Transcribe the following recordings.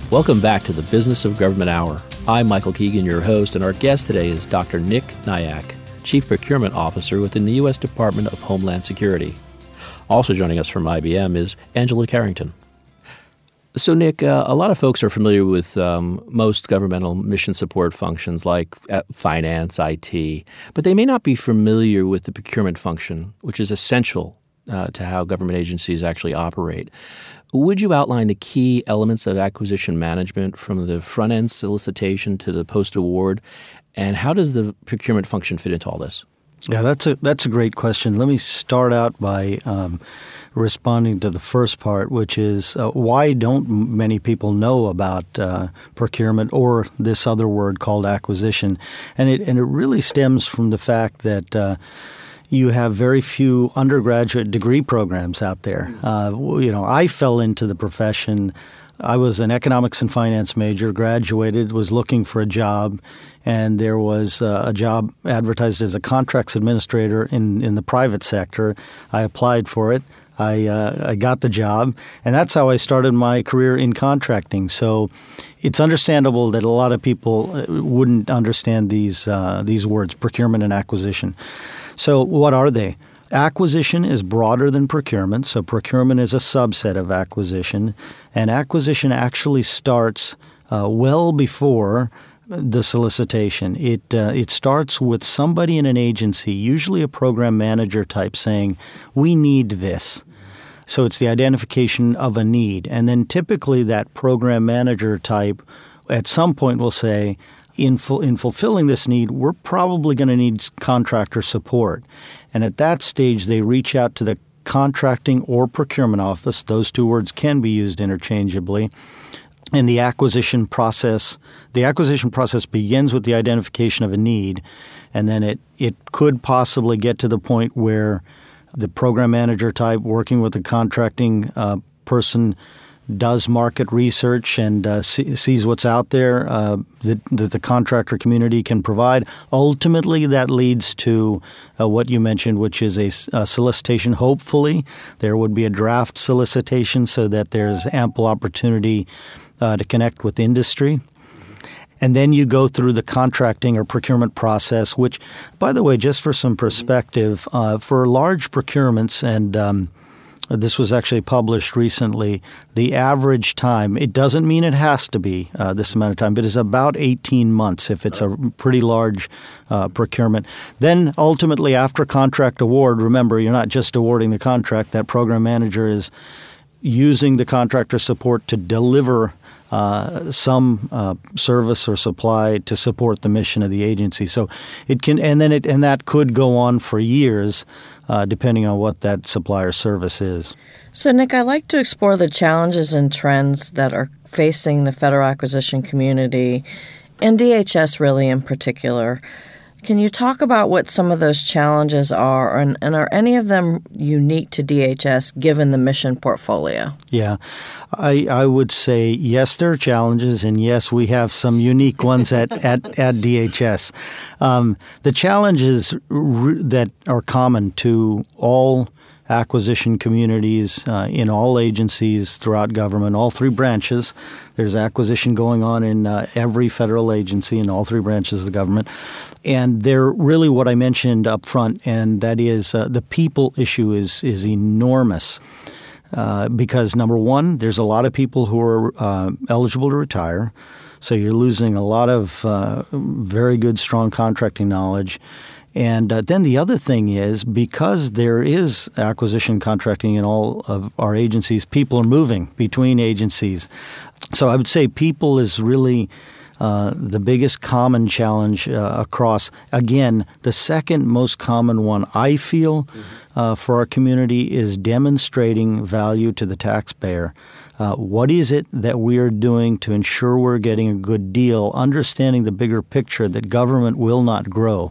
Welcome back to the Business of Government Hour. I'm Michael Keegan, your host, and our guest today is Dr. Nick Nyack, Chief Procurement Officer within the U.S. Department of Homeland Security. Also joining us from IBM is Angela Carrington. So, Nick, a lot of folks are familiar with most governmental mission support functions like finance, IT, but they may not be familiar with the procurement function, which is essential to how government agencies actually operate. Would you outline the key elements of acquisition management from the front-end solicitation to the post-award, and how does the procurement function fit into all this? Yeah, that's a great question. Let me start out by responding to the first part, which is why don't many people know about procurement or this other word called acquisition? And it really stems from the fact that you have very few undergraduate degree programs out there. I fell into the profession. I was an economics and finance major, graduated, was looking for a job, and there was a job advertised as a contracts administrator in the private sector. I applied for it. I got the job, and that's how I started my career in contracting. So it's understandable that a lot of people wouldn't understand these words, procurement and acquisition. So what are they? Acquisition is broader than procurement, so procurement is a subset of acquisition, and acquisition actually starts well before the solicitation. It starts with somebody in an agency, usually a program manager type, saying, "We need this." So it's the identification of a need, and then typically that program manager type at some point will say, in fulfilling this need, we're probably going to need contractor support. And at that stage, they reach out to the contracting or procurement office. Those two words can be used interchangeably. And the acquisition process begins with the identification of a need, and then it could possibly get to the point where the program manager type working with the contracting person does market research and sees what's out there that the contractor community can provide. Ultimately, that leads to what you mentioned, which is a solicitation. Hopefully, there would be a draft solicitation so that there's ample opportunity to connect with industry. And then you go through the contracting or procurement process, which, by the way, just for some perspective, for large procurements and this was actually published recently. The average time, it doesn't mean it has to be this amount of time, but it's about 18 months if it's a pretty large procurement. Then ultimately after contract award, remember, you're not just awarding the contract. That program manager is using the contractor support to deliver some service or supply to support the mission of the agency. So it can, and that could go on for years, depending on what that supplier service is. So, Nick, I'd like to explore the challenges and trends that are facing the federal acquisition community and DHS really in particular. Can you talk about what some of those challenges are, and are any of them unique to DHS given the mission portfolio? Yeah, I would say yes, there are challenges, and yes, we have some unique ones at DHS. The challenges that are common to all acquisition communities in all agencies throughout government, all three branches. There's acquisition going on in every federal agency in all three branches of the government. And they're really what I mentioned up front, and that is the people issue is enormous. Because, number one, there's a lot of people who are eligible to retire. So you're losing a lot of very good, strong contracting knowledge. And then the other thing is, because there is acquisition contracting in all of our agencies, people are moving between agencies. So I would say people is really the biggest common challenge across. Again, the second most common one I feel for our community is demonstrating value to the taxpayer. What is it that we are doing to ensure we're getting a good deal, understanding the bigger picture that government will not grow.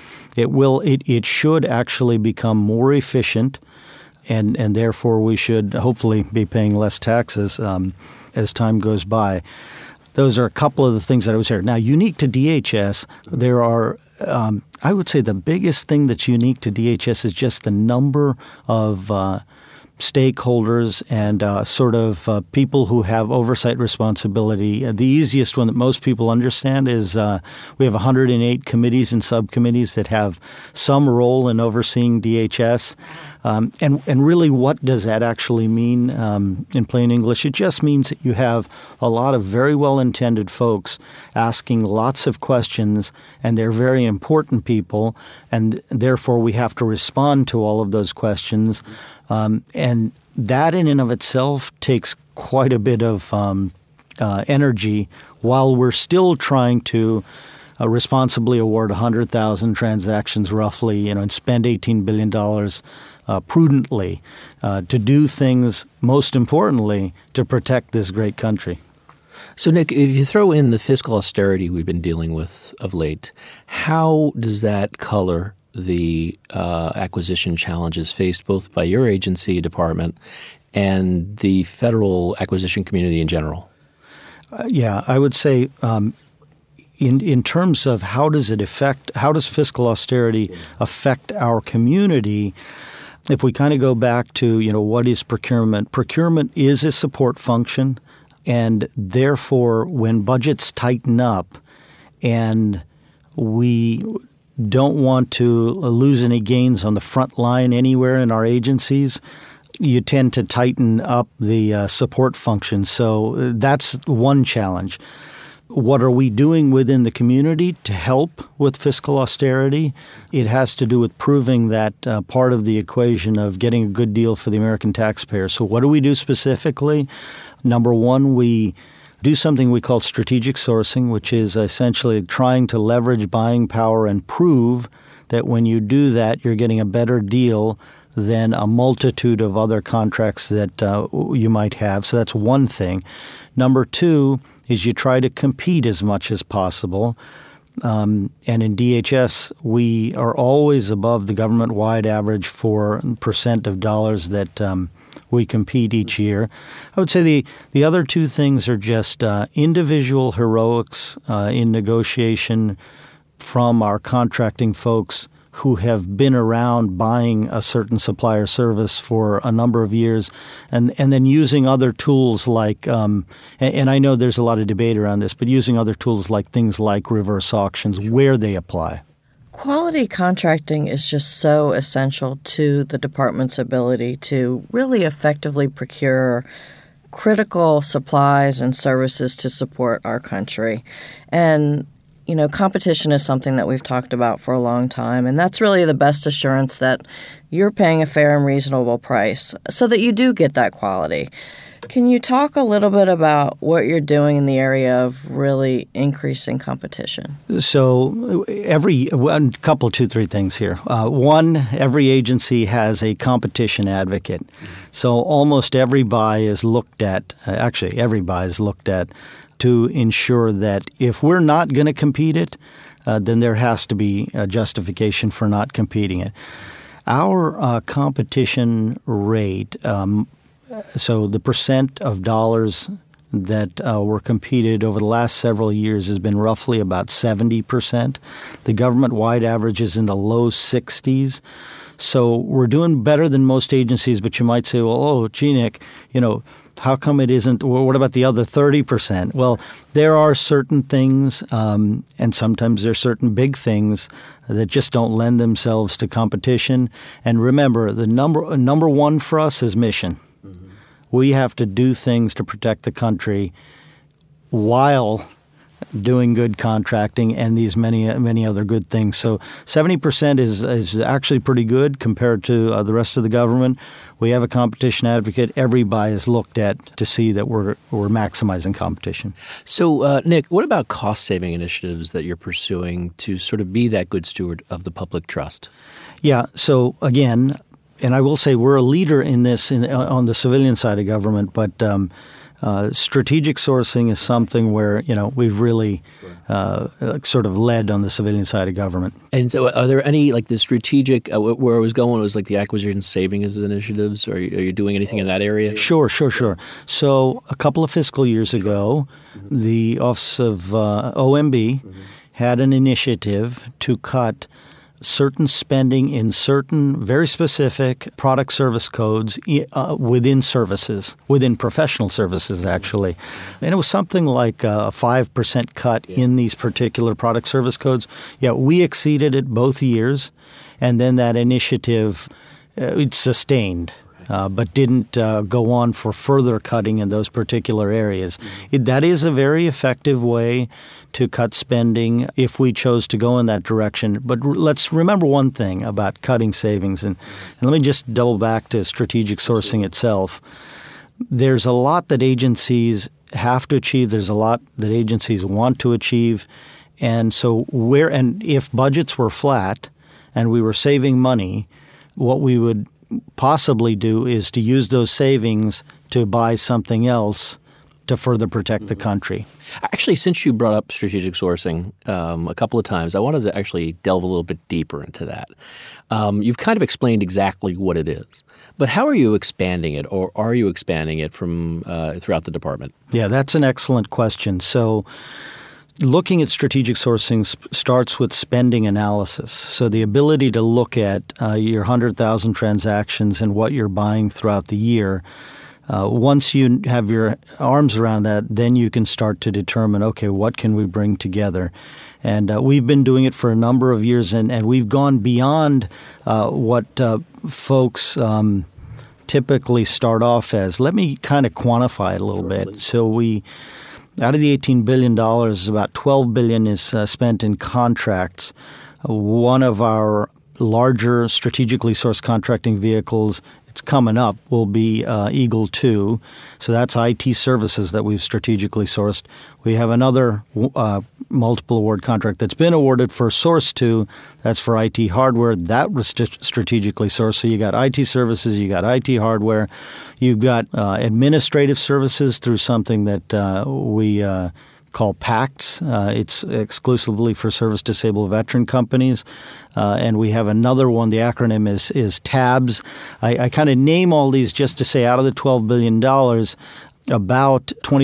It should actually become more efficient, and therefore we should hopefully be paying less taxes as time goes by. Those are a couple of the things that I would say. Now, unique to DHS, there are, I would say the biggest thing that's unique to DHS is just the number of stakeholders and people who have oversight responsibility. The easiest one that most people understand is we have 108 committees and subcommittees that have some role in overseeing DHS. And really, what does that actually mean in plain English? It just means that you have a lot of very well-intended folks asking lots of questions, and they're very important people, and therefore we have to respond to all of those questions. And that in and of itself takes quite a bit of energy while we're still trying to responsibly award 100,000 transactions roughly, and spend $18 billion prudently to do things, most importantly, to protect this great country. So, Nick, if you throw in the fiscal austerity we've been dealing with of late, how does that color the acquisition challenges faced both by your agency department and the federal acquisition community in general? I would say in terms of how does fiscal austerity affect our community, if we kind of go back to, what is procurement? Procurement is a support function, and therefore when budgets tighten up and we don't want to lose any gains on the front line anywhere in our agencies, you tend to tighten up the support function. So that's one challenge. What are we doing within the community to help with fiscal austerity? It has to do with proving that part of the equation of getting a good deal for the American taxpayer. So what do we do specifically? Number one, we do something we call strategic sourcing, which is essentially trying to leverage buying power and prove that when you do that, you're getting a better deal than a multitude of other contracts that you might have. So that's one thing. Number two is you try to compete as much as possible. And in DHS, we are always above the government-wide average for percent of dollars that we compete each year. I would say the other two things are just individual heroics in negotiation from our contracting folks who have been around buying a certain supplier service for a number of years, and then using other tools like, and I know there's a lot of debate around this, but using other tools like things like reverse auctions where they apply. Quality contracting is just so essential to the department's ability to really effectively procure critical supplies and services to support our country. And competition is something that we've talked about for a long time, and that's really the best assurance that you're paying a fair and reasonable price so that you do get that quality. Can you talk a little bit about what you're doing in the area of really increasing competition? So two, three things here. One, every agency has a competition advocate. So almost every buy is looked at, to ensure that if we're not going to compete it, then there has to be a justification for not competing it. Our competition rate, so the percent of dollars that were competed over the last several years has been roughly about 70%. The government-wide average is in the low 60s. So we're doing better than most agencies, but you might say, well, Nick, how come it isn't? Well, what about the other 30%? Well, there are certain things, and sometimes there are certain big things that just don't lend themselves to competition. And remember, the number one for us is mission. Mm-hmm. We have to do things to protect the country while doing good contracting and these many other good things. So 70% is actually pretty good compared to the rest of the government. We have a competition advocate. Every buy is looked at to see that we're maximizing competition. So, Nick, what about cost-saving initiatives that you're pursuing to sort of be that good steward of the public trust? Yeah. So, again, and I will say we're a leader in this on the civilian side of government, but strategic sourcing is something where we've really sort of led on the civilian side of government. And so, are there any like the strategic? Where I was going was like the acquisition savings initiatives. Are you doing anything in that area? Sure. So a couple of fiscal years ago, the Office of OMB had an initiative to cut certain spending in certain very specific product service codes within services, within professional services, actually. And it was something like a 5% cut in these particular product service codes. Yeah, we exceeded it both years, and then that initiative it sustained. But didn't go on for further cutting in those particular areas. That is a very effective way to cut spending if we chose to go in that direction. But let's remember one thing about cutting savings, and let me just double back to strategic sourcing itself. There's a lot that agencies have to achieve. There's a lot that agencies want to achieve. And so if budgets were flat and we were saving money, what we would possibly do is to use those savings to buy something else to further protect the country. Actually, since you brought up strategic sourcing a couple of times, I wanted to actually delve a little bit deeper into that. You've kind of explained exactly what it is, but how are you expanding it, or are you expanding it from throughout the department? Yeah, that's an excellent question. So looking at strategic sourcing starts with spending analysis. So the ability to look at your 100,000 transactions and what you're buying throughout the year. Once you have your arms around that, then you can start to determine, okay, what can we bring together? And we've been doing it for a number of years, and we've gone beyond what folks typically start off as. Let me kind of quantify it a little bit. So out of the $18 billion, about $12 billion is spent in contracts. One of our larger strategically sourced contracting vehicles, it's coming up, will be Eagle 2. So that's IT services that we've strategically sourced. We have another multiple award contract that's been awarded for Source 2. That's for IT hardware. That was strategically sourced. So you got IT services, you got IT hardware. You've got administrative services through something that we call PACTS. It's exclusively for service-disabled veteran companies. And we have another one. The acronym is TABS. I kind of name all these just to say out of the $12 billion, about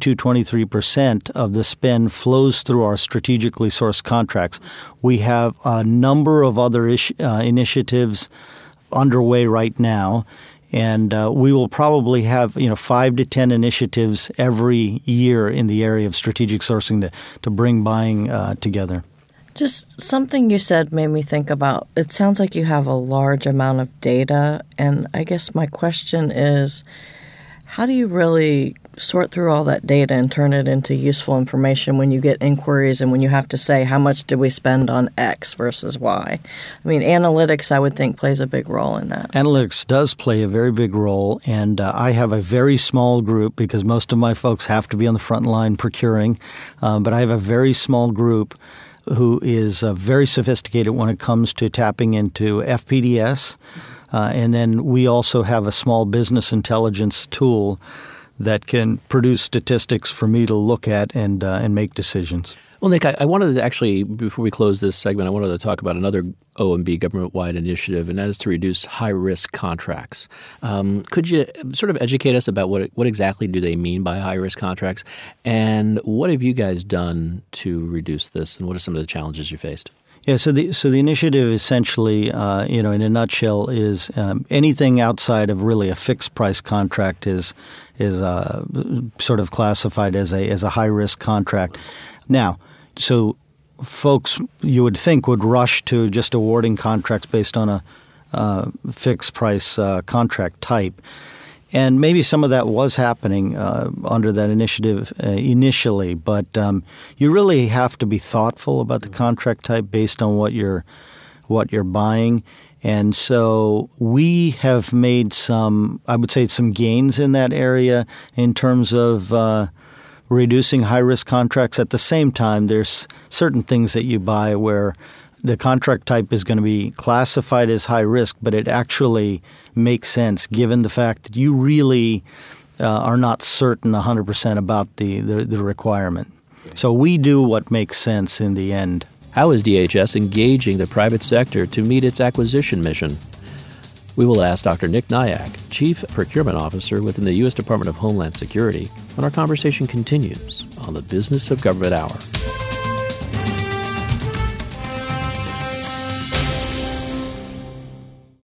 23% of the spend flows through our strategically sourced contracts. We have a number of other initiatives underway right now. And we will probably have 5 to 10 initiatives every year in the area of strategic sourcing to bring buying together. Just something you said made me think about, it sounds like you have a large amount of data. And I guess my question is, how do you really sort through all that data and turn it into useful information when you get inquiries and when you have to say how much did we spend on X versus Y? I mean, analytics, I would think, plays a big role in that. Analytics does play a very big role, and I have a very small group because most of my folks have to be on the front line procuring, but I have a very small group who is very sophisticated when it comes to tapping into FPDS, and then we also have a small business intelligence tool that can produce statistics for me to look at and make decisions. Well, Nick, I wanted to actually, before we close this segment, I wanted to talk about another OMB government-wide initiative, and that is to reduce high-risk contracts. Could you sort of educate us about what exactly do they mean by high-risk contracts, and what have you guys done to reduce this, and what are some of the challenges you faced? Yeah, so the initiative essentially, in a nutshell, is anything outside of really a fixed price contract is sort of classified as a high risk contract. Now, so folks you would think would rush to just awarding contracts based on a fixed price contract type. And maybe some of that was happening under that initiative initially, but you really have to be thoughtful about the contract type based on what you're buying. And so we have made some gains in that area in terms of reducing high-risk contracts. At the same time, there's certain things that you buy where the contract type is going to be classified as high risk, but it actually makes sense given the fact that you really are not certain 100% about the requirement. So we do what makes sense in the end. How is DHS engaging the private sector to meet its acquisition mission? We will ask Dr. Nick Nyack, Chief Procurement Officer within the U.S. Department of Homeland Security, when our conversation continues on the Business of Government Hour.